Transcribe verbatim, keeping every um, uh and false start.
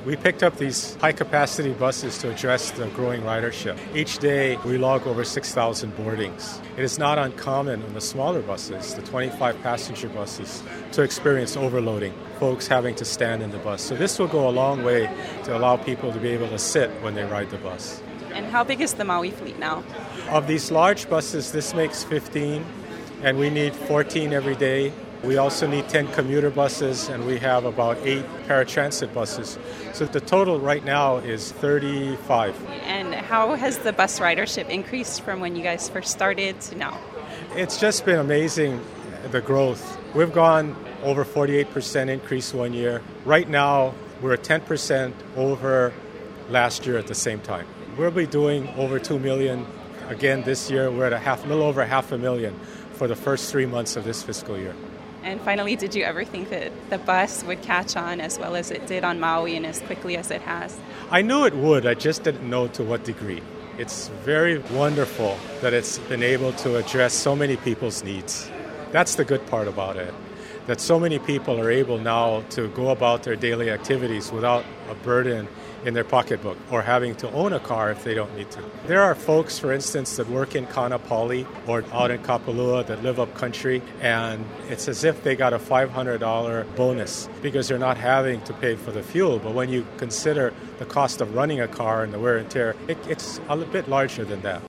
We picked up these high-capacity buses to address the growing ridership. Each day, we log over six thousand boardings. It is not uncommon on the smaller buses, the twenty-five passenger buses, to experience overloading, folks having to stand in the bus. So this will go a long way to allow people to be able to sit when they ride the bus. And how big is the Maui fleet now? Of these large buses, this makes fifteen, and we need fourteen every day. We also need ten commuter buses, and we have about eight paratransit buses. So the total right now is thirty-five. And how has the bus ridership increased from when you guys first started to now? It's just been amazing, the growth. We've gone over forty-eight percent increase one year. Right now, we're ten percent over last year at the same time. We'll be doing over two million again this year. We're at a half, little over half a million for the first three months of this fiscal year. And finally, did you ever think that the bus would catch on as well as it did on Maui and as quickly as it has? I knew it would. I just didn't know to what degree. It's very wonderful that it's been able to address so many people's needs. That's the good part about it, that so many people are able now to go about their daily activities without a burden in their pocketbook or having to own a car if they don't need to. There are folks, for instance, that work in Kaanapali or out in Kapalua that live up country, and it's as if they got a five hundred dollars bonus because they're not having to pay for the fuel. But when you consider the cost of running a car and the wear and tear, it, it's a bit larger than that.